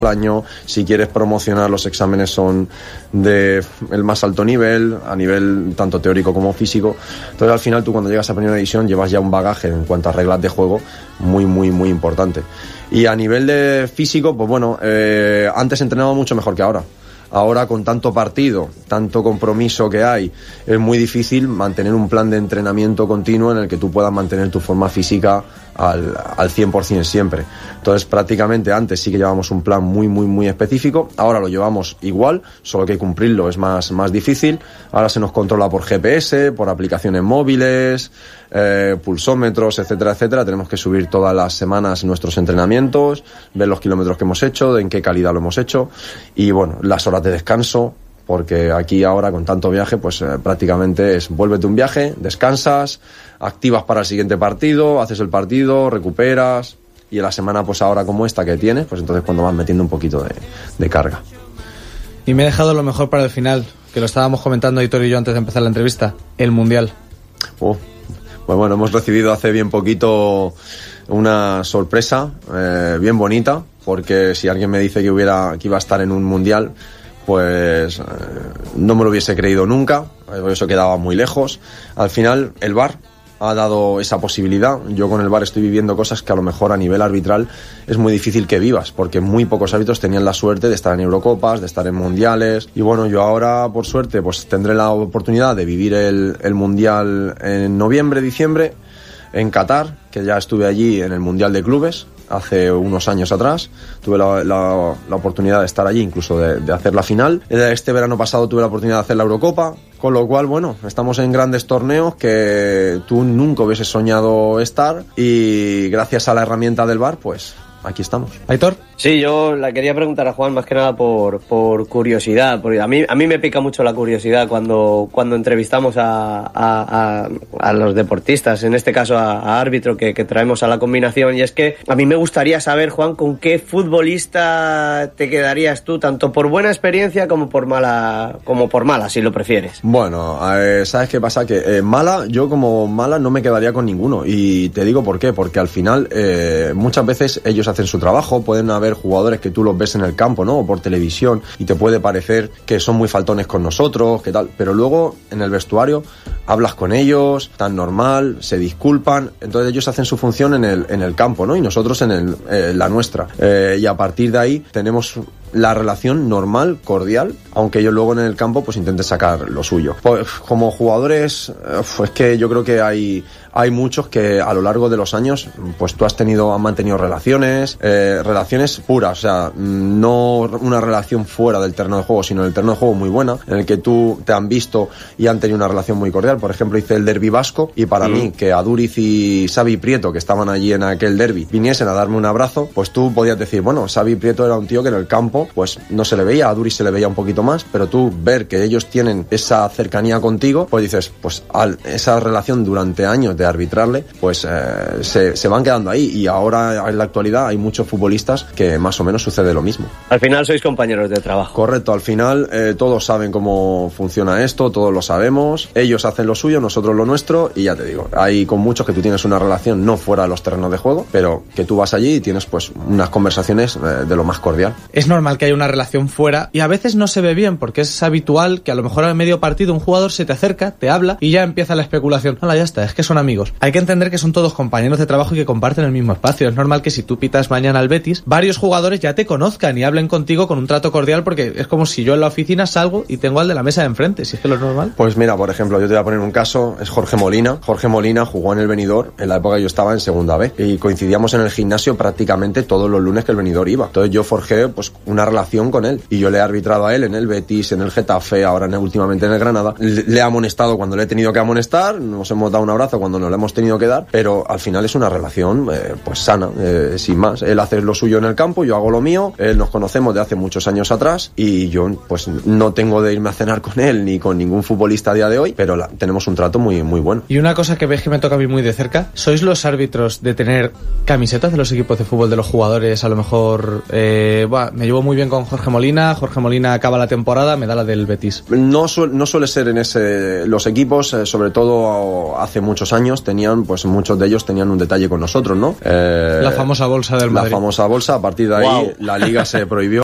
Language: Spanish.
año, si quieres promocionar, los exámenes son de el más alto nivel, a nivel tanto teórico como físico. Entonces al final tú cuando llegas a primera división llevas ya un bagaje en cuanto a reglas de juego muy importante. Y a nivel de físico, pues bueno, antes entrenaba mucho mejor que ahora. Ahora, con tanto partido, tanto compromiso que hay, es muy difícil mantener un plan de entrenamiento continuo en el que tú puedas mantener tu forma física al 100% siempre. Entonces, prácticamente antes sí que llevábamos un plan muy específico. Ahora lo llevamos igual, solo que cumplirlo es más difícil. Ahora se nos controla por GPS, por aplicaciones móviles, pulsómetros, etcétera. Tenemos que subir todas las semanas nuestros entrenamientos, ver los kilómetros que hemos hecho, en qué calidad lo hemos hecho y, bueno, las horas de descanso, porque aquí ahora con tanto viaje, pues prácticamente es vuélvete un viaje, descansas, activas para el siguiente partido, haces el partido, recuperas y en la semana pues ahora como esta que tienes, pues entonces cuando vas metiendo un poquito de carga. Y me he dejado lo mejor para el final, que lo estábamos comentando Aitor y yo antes de empezar la entrevista, el Mundial. Pues bueno, hemos recibido hace bien poquito una sorpresa bien bonita, porque si alguien me dice que iba a estar en un Mundial, pues no me lo hubiese creído nunca, eso quedaba muy lejos. Al final el VAR ha dado esa posibilidad. Yo con el VAR estoy viviendo cosas que a lo mejor a nivel arbitral es muy difícil que vivas, porque muy pocos árbitros tenían la suerte de estar en Eurocopas, de estar en Mundiales, y bueno, yo ahora por suerte pues tendré la oportunidad de vivir el Mundial en noviembre, diciembre en Qatar, que ya estuve allí en el Mundial de Clubes hace unos años atrás. Tuve la oportunidad de estar allí, incluso de hacer la final. Este verano pasado tuve la oportunidad de hacer la Eurocopa, con lo cual, bueno, estamos en grandes torneos que tú nunca hubieses soñado estar, y gracias a la herramienta del VAR, pues aquí estamos. ¿Aitor? Sí, yo la quería preguntar a Juan más que nada por curiosidad, porque a mí me pica mucho la curiosidad cuando entrevistamos a los deportistas, en este caso a árbitro que traemos a la combinación, y es que a mí me gustaría saber, Juan, con qué futbolista te quedarías tú, tanto por buena experiencia como por mala, si lo prefieres. Bueno, ¿sabes qué pasa? Que yo como mala no me quedaría con ninguno, y te digo por qué, porque al final muchas veces ellos hacen su trabajo, pueden haber jugadores que tú los ves en el campo, ¿no? O por televisión, y te puede parecer que son muy faltones con nosotros, que tal, pero luego en el vestuario hablas con ellos, tan normal, se disculpan, entonces ellos hacen su función en el campo, ¿no? Y nosotros en la nuestra, y a partir de ahí tenemos la relación normal, cordial, aunque ellos luego en el campo pues intenten sacar lo suyo. Pues, como jugadores, es que yo creo que hay muchos que a lo largo de los años pues tú han mantenido relaciones puras, o sea, no una relación fuera del terreno de juego, sino en el terreno de juego muy buena, en el que tú te han visto y han tenido una relación muy cordial. Por ejemplo, hice el derbi vasco, y para mí que Aduriz y Xavi Prieto, que estaban allí en aquel derbi, viniesen a darme un abrazo, pues tú podías decir, bueno, Xavi Prieto era un tío que en el campo pues no se le veía, a Aduriz se le veía un poquito más, pero tú ver que ellos tienen esa cercanía contigo, pues dices, pues esa relación durante años de arbitrarle, pues se van quedando ahí, y ahora en la actualidad hay muchos futbolistas que más o menos sucede lo mismo. Al final sois compañeros de trabajo. Correcto, al final todos saben cómo funciona esto, todos lo sabemos, ellos hacen lo suyo, nosotros lo nuestro, y ya te digo, hay con muchos que tú tienes una relación no fuera de los terrenos de juego, pero que tú vas allí y tienes pues unas conversaciones de lo más cordial. Es normal que haya una relación fuera, y a veces no se ve bien, porque es habitual que a lo mejor a medio partido un jugador se te acerca, te habla y ya empieza la especulación. Hola, ya está, es que son amigos. Hay que entender que son todos compañeros de trabajo y que comparten el mismo espacio. Es normal que si tú pitas mañana al Betis, varios jugadores ya te conozcan y hablen contigo con un trato cordial, porque es como si yo en la oficina salgo y tengo al de la mesa de enfrente, si es que lo es normal. Pues mira, por ejemplo, yo te voy a poner un caso, es Jorge Molina. Jorge Molina jugó en el Benidorm en la época que yo estaba en segunda B, y coincidíamos en el gimnasio prácticamente todos los lunes que el Benidorm iba. Entonces yo forjé pues una relación con él, y yo le he arbitrado a él en el Betis, en el Getafe, ahora últimamente en el Granada. Le he amonestado cuando le he tenido que amonestar, nos hemos dado un abrazo cuando nos lo hemos tenido que dar, pero al final es una relación pues sana, sin más. Él hace lo suyo en el campo, yo hago lo mío, nos conocemos de hace muchos años atrás, y yo pues no tengo de irme a cenar con él ni con ningún futbolista a día de hoy, pero tenemos un trato muy, muy bueno. Y una cosa que ves que me toca a mí muy de cerca, ¿sois los árbitros de tener camisetas de los equipos de fútbol de los jugadores? A lo mejor me llevo muy bien con Jorge Molina acaba la temporada, me da la del Betis. No suele ser en los equipos, sobre todo hace muchos años, años tenían, pues muchos de ellos tenían un detalle con nosotros, ¿no? La famosa bolsa del Madrid. La famosa bolsa, a partir de ahí Wow. la liga se prohibió.